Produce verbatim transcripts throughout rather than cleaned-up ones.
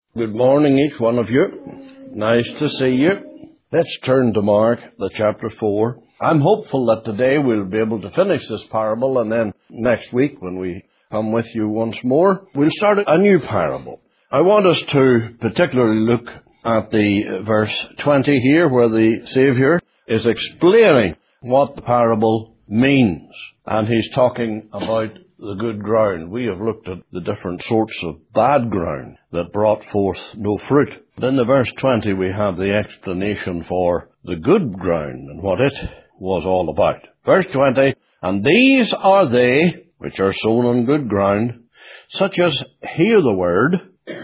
Good morning, each one of you. Nice to see you. Let's turn to Mark, the chapter four. I'm hopeful that today we'll be able to finish this parable, and then next week when we come with you once more, we'll start a new parable. I want us to particularly look at the verse twenty here, where the Savior is explaining what the parable means. And he's talking about the good ground. We have looked at the different sorts of bad ground that brought forth no fruit. But in the verse twenty we have the explanation for the good ground and what it was all about. Verse twenty, and these are they which are sown on good ground, such as hear the word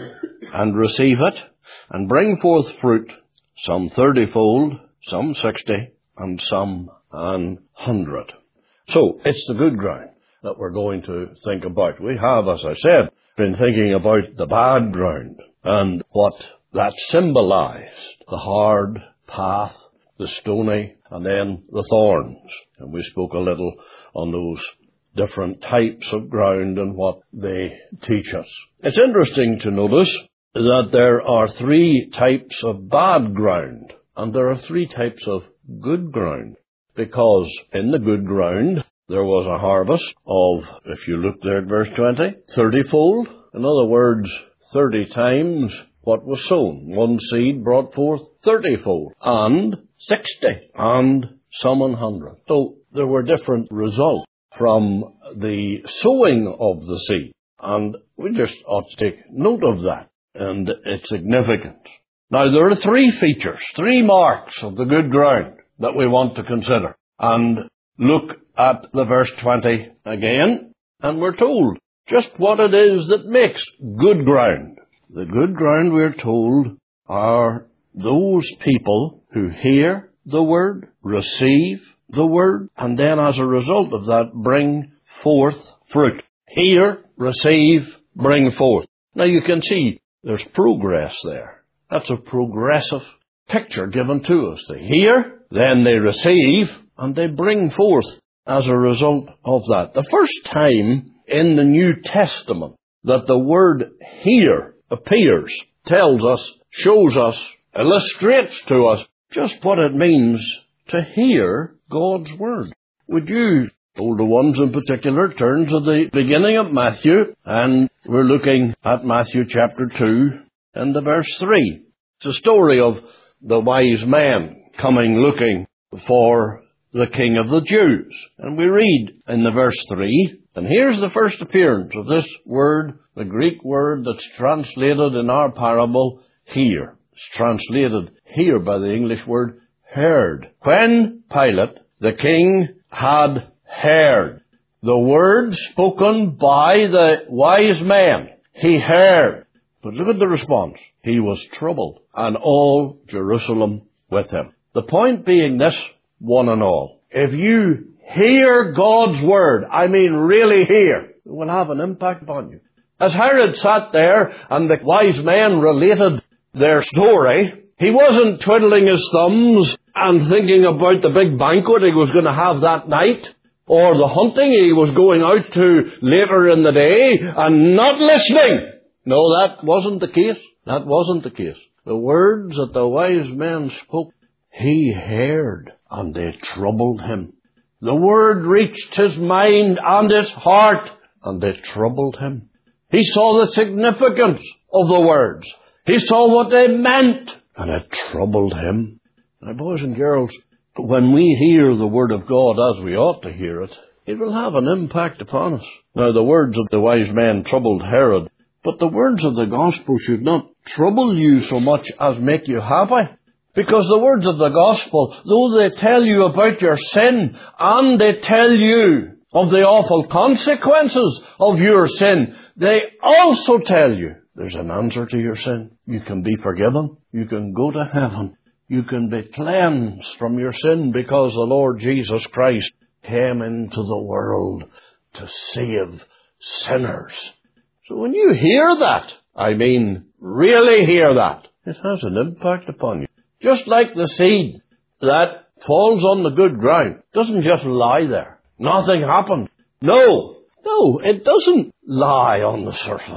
and receive it, and bring forth fruit, some thirtyfold, some sixty, and some an hundred. So, it's the good ground that we're going to think about. We have, as I said, been thinking about the bad ground and what that symbolized. The hard path, the stony, and then the thorns. And we spoke a little on those different types of ground and what they teach us. It's interesting to notice that there are three types of bad ground, and there are three types of good ground. Because in the good ground, there was a harvest of, if you look there at verse twenty, thirtyfold. In other words, thirty times what was sown. One seed brought forth thirtyfold, and sixty, and some an hundred. So there were different results from the sowing of the seed. And we just ought to take note of that and its significance. Now, there are three features, three marks of the good ground that we want to consider. And look at the verse twenty again, and we're told just what it is that makes good ground. The good ground, we're told, are those people who hear the word, receive the word, and then as a result of that bring forth fruit. Hear, receive, bring forth. Now you can see there's progress there. That's a progressive picture given to us. They hear, then they receive, and they bring forth as a result of that. The first time in the New Testament that the word hear appears, tells us, shows us, illustrates to us just what it means to hear God's word. Would you, older ones in particular, turn to the beginning of Matthew, and we're looking at Matthew chapter two and the verse three. It's a story of the wise man coming looking for the King of the Jews. And we read in the verse three, and here's the first appearance of this word, the Greek word that's translated in our parable, hear. It's translated here by the English word heard. When Pilate, the king, had heard the word spoken by the wise man, he heard. But look at the response. He was troubled, and all Jerusalem with him. The point being this, one and all. If you hear God's word, I mean really hear, it will have an impact upon you. As Herod sat there and the wise men related their story, he wasn't twiddling his thumbs and thinking about the big banquet he was going to have that night, or the hunting he was going out to later in the day, and not listening. No, that wasn't the case. That wasn't the case. The words that the wise men spoke, he heard, and they troubled him. The word reached his mind and his heart, and they troubled him. He saw the significance of the words. He saw what they meant, and it troubled him. Now, boys and girls, when we hear the word of God as we ought to hear it, it will have an impact upon us. Now, the words of the wise men troubled Herod, but the words of the gospel should not trouble you so much as make you happy. Because the words of the gospel, though they tell you about your sin, and they tell you of the awful consequences of your sin, they also tell you there's an answer to your sin. You can be forgiven. You can go to heaven. You can be cleansed from your sin because the Lord Jesus Christ came into the world to save sinners. So when you hear that, I mean really hear that, it has an impact upon you. Just like the seed that falls on the good ground doesn't just lie there. Nothing happened. No, no, it doesn't lie on the surface.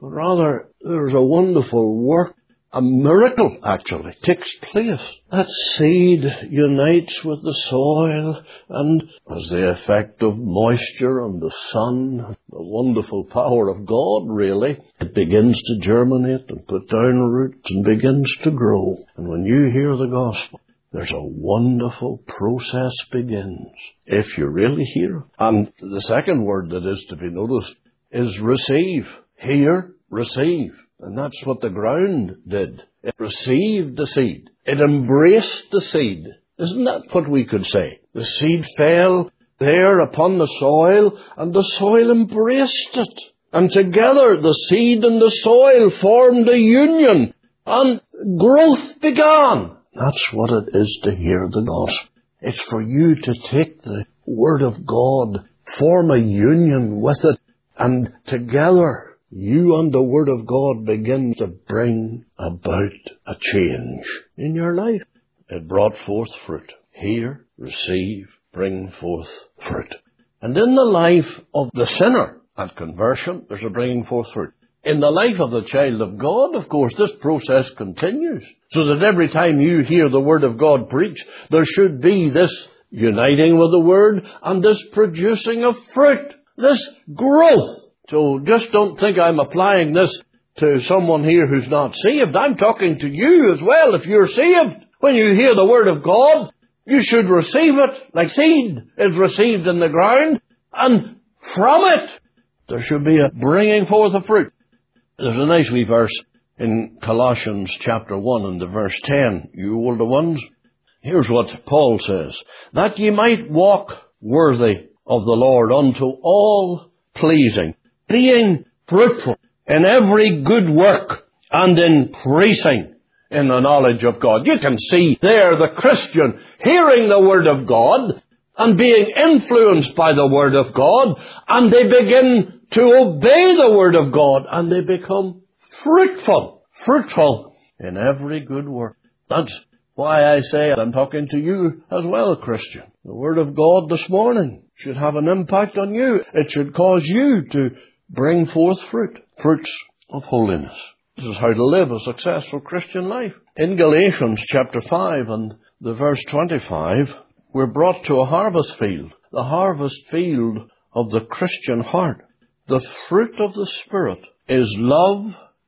but rather there's a wonderful work. A miracle, actually, takes place. That seed unites with the soil, and as the effect of moisture and the sun, the wonderful power of God, really, it begins to germinate and put down roots and begins to grow. And when you hear the gospel, there's a wonderful process begins, if you really hear. And the second word that is to be noticed is receive. Hear, receive. And that's what the ground did. It received the seed. It embraced the seed. Isn't that what we could say? The seed fell there upon the soil, and the soil embraced it. And together the seed and the soil formed a union, and growth began. That's what it is to hear the gospel. It's for you to take the Word of God, form a union with it, and together you and the Word of God begin to bring about a change in your life. It brought forth fruit. Hear, receive, bring forth fruit. And in the life of the sinner at conversion, there's a bringing forth fruit. In the life of the child of God, of course, this process continues. So that every time you hear the Word of God preached, there should be this uniting with the Word and this producing of fruit, this growth. So just don't think I'm applying this to someone here who's not saved. I'm talking to you as well if you're saved. When you hear the Word of God, you should receive it like seed is received in the ground. And from it, there should be a bringing forth of fruit. There's a nice wee verse in Colossians chapter one and the verse ten. You older ones, here's what Paul says. That ye might walk worthy of the Lord unto all pleasing, being fruitful in every good work and increasing in the knowledge of God. You can see there the Christian hearing the Word of God and being influenced by the Word of God, and they begin to obey the Word of God, and they become fruitful, fruitful in every good work. That's why I say I'm talking to you as well, Christian. The Word of God this morning should have an impact on you. It should cause you to bring forth fruit, fruits of holiness. This is how to live a successful Christian life. In Galatians chapter five and the verse twenty-five, we're brought to a harvest field, the harvest field of the Christian heart. The fruit of the Spirit is love,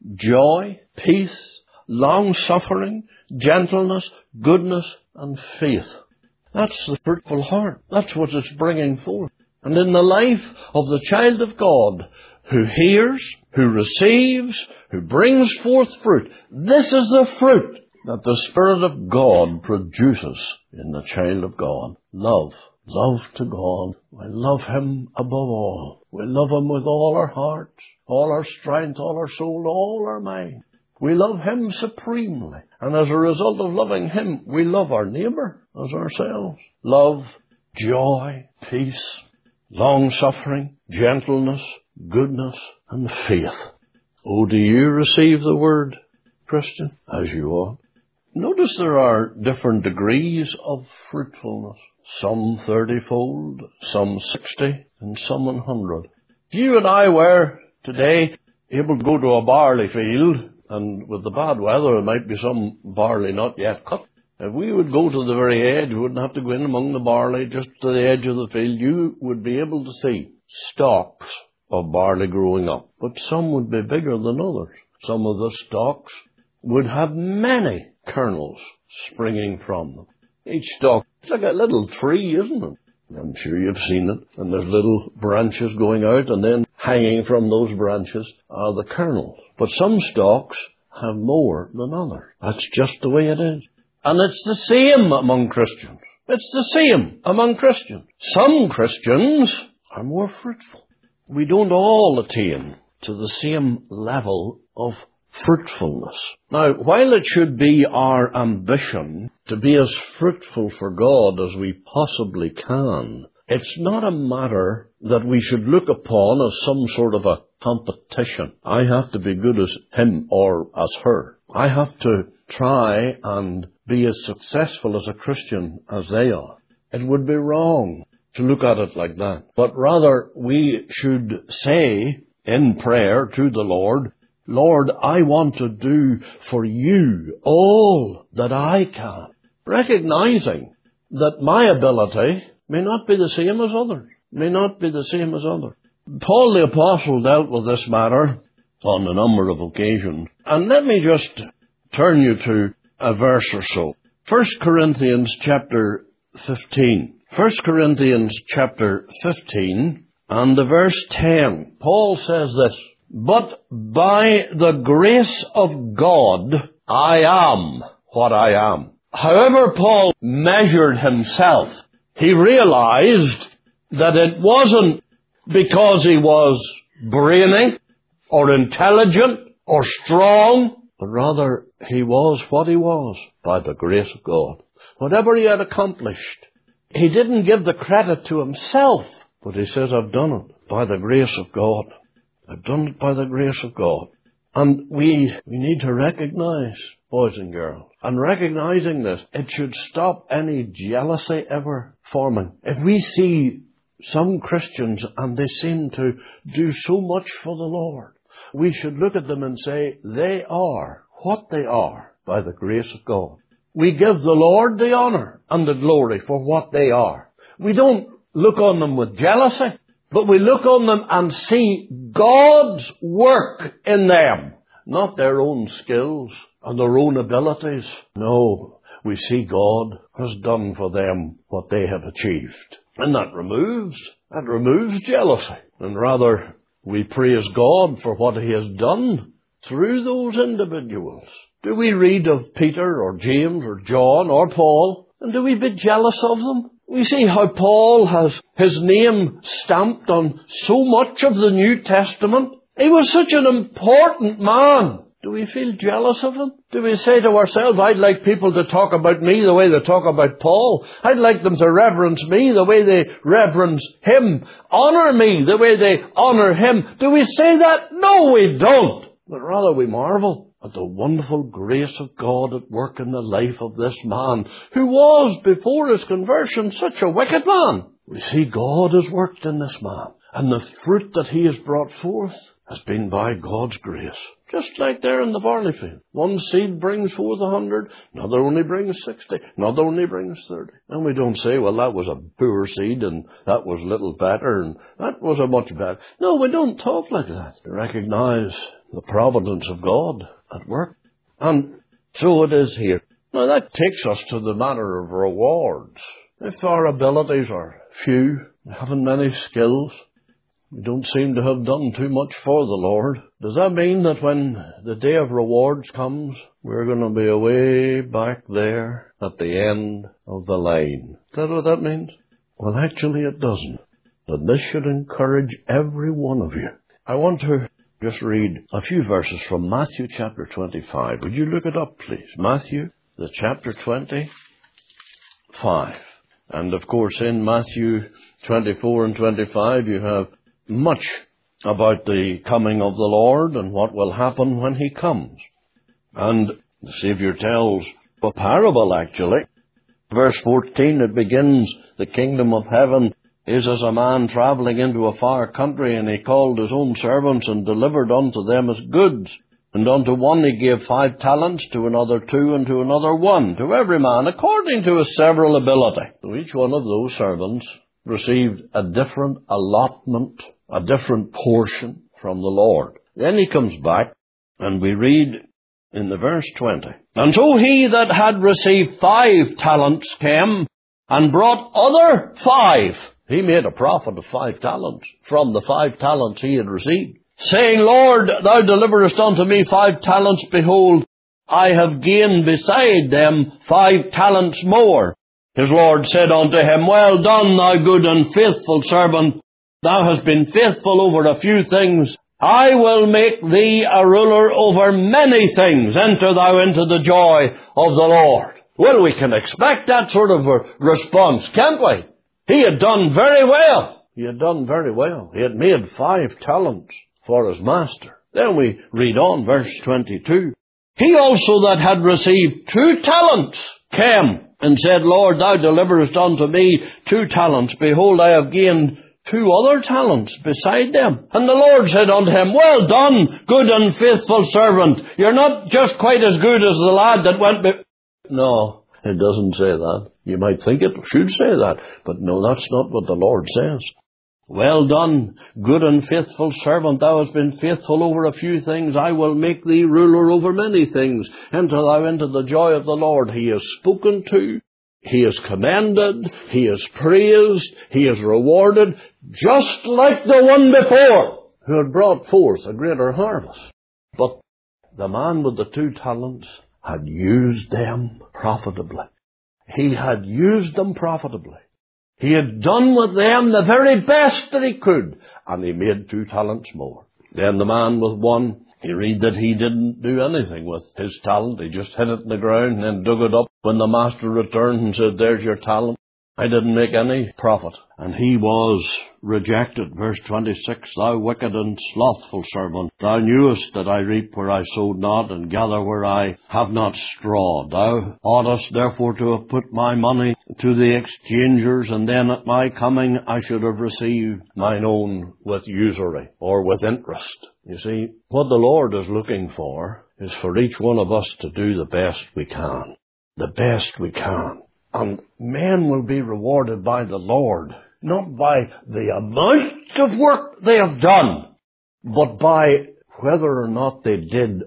joy, peace, long-suffering, gentleness, goodness, and faith. That's the fruitful heart. That's what it's bringing forth. And in the life of the child of God, who hears, who receives, who brings forth fruit, this is the fruit that the Spirit of God produces in the child of God. Love. Love to God. We love Him above all. We love Him with all our hearts, all our strength, all our soul, all our mind. We love Him supremely. And as a result of loving Him, we love our neighbour as ourselves. Love, joy, peace, long-suffering, gentleness, goodness, and faith. Oh, do you receive the Word, Christian? As you ought. Notice there are different degrees of fruitfulness. Some thirty-fold, some sixty, and some one hundred. If you and I were today able to go to a barley field, and with the bad weather there might be some barley not yet cut, if we would go to the very edge, we wouldn't have to go in among the barley, just to the edge of the field, you would be able to see stalks of barley growing up. But some would be bigger than others. Some of the stalks would have many kernels springing from them. Each stalk, it's like a little tree, isn't it? I'm sure you've seen it. And there's little branches going out, and then hanging from those branches are the kernels. But some stalks have more than others. That's just the way it is. And it's the same among Christians. It's the same among Christians. Some Christians are more fruitful. We don't all attain to the same level of fruitfulness. Now, while it should be our ambition to be as fruitful for God as we possibly can, it's not a matter that we should look upon as some sort of a competition. I have to be good as him or as her. I have to try and be as successful as a Christian as they are. It would be wrong to look at it like that. But rather, we should say in prayer to the Lord, Lord, I want to do for you all that I can. Recognizing that my ability may not be the same as others, may not be the same as others. Paul the Apostle dealt with this matter on a number of occasions. And let me just turn you to a verse or so. First Corinthians chapter fifteen. First Corinthians chapter fifteen and the verse ten. Paul says this, "But by the grace of God, I am what I am." However Paul measured himself, he realized that it wasn't because he was brainy or intelligent or strong, but rather he was what he was by the grace of God. Whatever he had accomplished, he didn't give the credit to himself, but he says, I've done it by the grace of God. I've done it by the grace of God. And we, we need to recognize, boys and girls, and recognizing this, it should stop any jealousy ever forming. If we see some Christians and they seem to do so much for the Lord, we should look at them and say, they are what they are by the grace of God. We give the Lord the honor and the glory for what they are. We don't look on them with jealousy, but we look on them and see God's work in them, not their own skills and their own abilities. No, we see God has done for them what they have achieved. And that removes, that removes jealousy. And rather, we praise God for what He has done through those individuals. Do we read of Peter or James or John or Paul, and do we be jealous of them? We see how Paul has his name stamped on so much of the New Testament. He was such an important man. Do we feel jealous of him? Do we say to ourselves, I'd like people to talk about me the way they talk about Paul. I'd like them to reverence me the way they reverence him. Honor me the way they honor him. Do we say that? No, we don't. But rather we marvel at the wonderful grace of God at work in the life of this man, who was, before his conversion, such a wicked man. We see God has worked in this man, and the fruit that he has brought forth has been by God's grace. Just like there in the barley field. One seed brings forth a hundred, another only brings sixty, another only brings thirty. And we don't say, well, that was a poor seed, and that was little better, and that was a much better. No, we don't talk like that. We recognize the providence of God at work. And so it is here. Now that takes us to the matter of rewards. If our abilities are few, we haven't many skills, we don't seem to have done too much for the Lord, does that mean that when the day of rewards comes, we're going to be away back there at the end of the line? Is that what that means? Well, actually it doesn't. And this should encourage every one of you. I want to just read a few verses from Matthew chapter twenty-five. Would you look it up, please? Matthew, the chapter twenty-five. And of course, in Matthew twenty-four and twenty-five, you have much about the coming of the Lord and what will happen when He comes. And the Savior tells a parable, actually. Verse fourteen, it begins, the kingdom of heaven is as a man travelling into a far country, and he called his own servants and delivered unto them his goods. And unto one he gave five talents, to another two, and to another one, to every man according to his several ability. So each one of those servants received a different allotment, a different portion from the Lord. Then he comes back, and we read in the verse twenty, and so he that had received five talents came and brought other five. He made a profit of five talents from the five talents he had received, saying, Lord, thou deliverest unto me five talents. Behold, I have gained beside them five talents more. His Lord said unto him, Well done, thou good and faithful servant. Thou hast been faithful over a few things. I will make thee a ruler over many things. Enter thou into the joy of the Lord. Well, we can expect that sort of a response, can't we? He had done very well. He had done very well. He had made five talents for his master. Then we read on, verse twenty-two. He also that had received two talents came and said, Lord, thou deliverest unto me two talents. Behold, I have gained two other talents beside them. And the Lord said unto him, Well done, good and faithful servant. You're not just quite as good as the lad that went be-. No, it doesn't say that. You might think it should say that, but no, that's not what the Lord says. Well done, good and faithful servant. Thou hast been faithful over a few things. I will make thee ruler over many things. Enter thou into the joy of the Lord. He is spoken to. He is commended. He is praised. He is rewarded, just like the one before, who had brought forth a greater harvest. But the man with the two talents had used them profitably. He had used them profitably. He had done with them the very best that he could, and he made two talents more. Then the man with one, you read that he didn't do anything with his talent. He just hit it in the ground and then dug it up when the master returned and said, There's your talent. I didn't make any profit. And he was rejected. Verse twenty-six, Thou wicked and slothful servant, thou knewest that I reap where I sowed not, and gather where I have not straw. Thou oughtest therefore to have put my money to the exchangers, and then at my coming I should have received mine own with usury, or with interest. You see, what the Lord is looking for is for each one of us to do the best we can. The best we can. And men will be rewarded by the Lord, not by the amount of work they have done, but by whether or not they did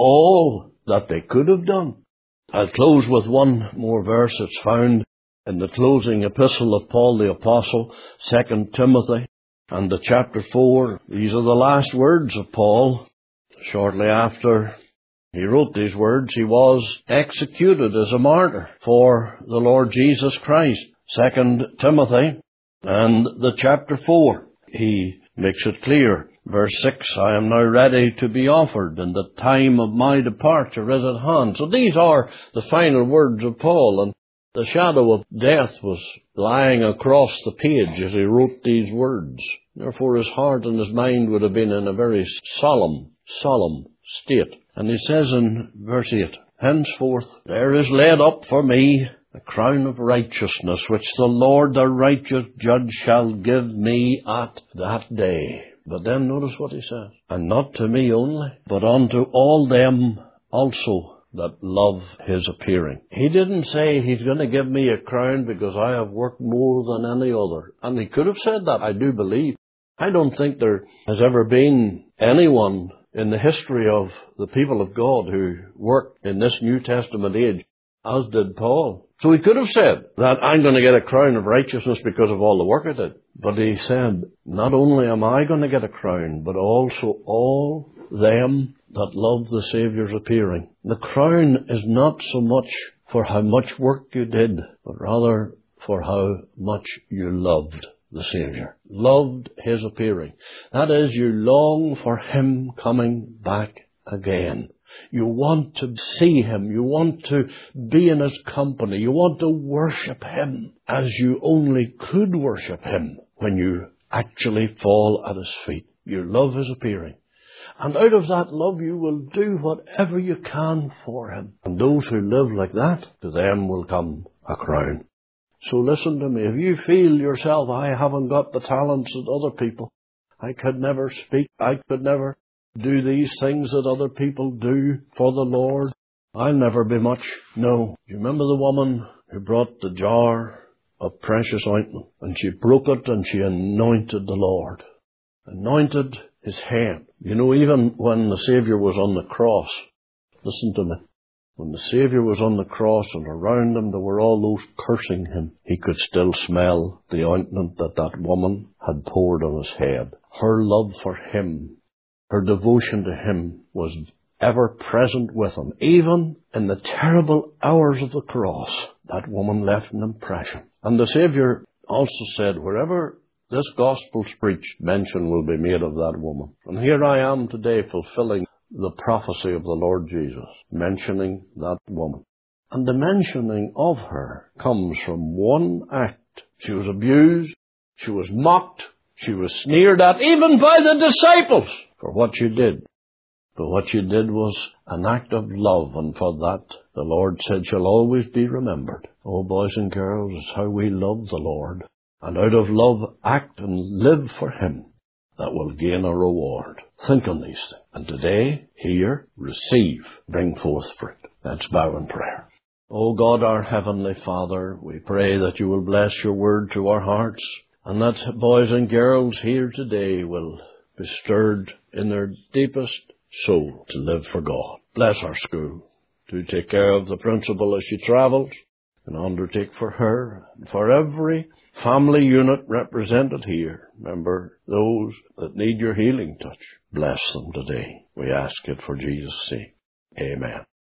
all that they could have done. I'll close with one more verse. It's found in the closing epistle of Paul the Apostle, Second Timothy, and the chapter four. These are the last words of Paul. Shortly after he wrote these words, he was executed as a martyr for the Lord Jesus Christ. Second Timothy and the chapter four. He makes it clear. Verse six, I am now ready to be offered, and the time of my departure is at hand. So these are the final words of Paul, and the shadow of death was lying across the page as he wrote these words. Therefore his heart and his mind would have been in a very solemn, solemn state. And he says in verse eight, Henceforth there is laid up for me a crown of righteousness, which the Lord the righteous judge shall give me at that day. But then notice what he says. And not to me only, but unto all them also that love his appearing. He didn't say he's going to give me a crown because I have worked more than any other. And he could have said that, I do believe. I don't think there has ever been anyone in the history of the people of God who worked in this New Testament age as did Paul. So he could have said that I'm going to get a crown of righteousness because of all the work I did. But he said, not only am I going to get a crown, but also all them that love the Saviour's appearing. The crown is not so much for how much work you did, but rather for how much you loved the Saviour. Loved his appearing. That is, you long for him coming back again. You want to see him. You want to be in his company. You want to worship him as you only could worship him when you actually fall at his feet. You love his appearing. And out of that love you will do whatever you can for him. And those who live like that, to them will come a crown. So listen to me. If you feel yourself, I haven't got the talents of other people. I could never speak. I could never do these things that other people do for the Lord. I'll never be much. No. You remember the woman who brought the jar of precious ointment, and she broke it and she anointed the Lord. Anointed his head. You know, even when the Saviour was on the cross, listen to me, when the Saviour was on the cross and around him there were all those cursing him, he could still smell the ointment that that woman had poured on his head. Her love for him, her devotion to him was ever present with him. Even in the terrible hours of the cross, that woman left an impression. And the Saviour also said, wherever this gospel's preached, mention will be made of that woman. And here I am today fulfilling the prophecy of the Lord Jesus, mentioning that woman. And the mentioning of her comes from one act. She was abused, she was mocked, she was sneered at, even by the disciples, for what she did. But what she did was an act of love, and for that the Lord said she'll always be remembered. Oh, boys and girls, it's how we love the Lord. and out of love act and live for Him, that will gain a reward. Think on these things. And today, hear, receive, bring forth fruit. Let's bow in prayer. O God, our Heavenly Father, we pray that you will bless your word to our hearts, and that boys and girls here today will be stirred in their deepest soul to live for God. Bless our school. To take care of the principal as she travels, and undertake for her and for every family unit represented here. Remember those that need your healing touch. Bless them today. We ask it for Jesus' sake. Amen.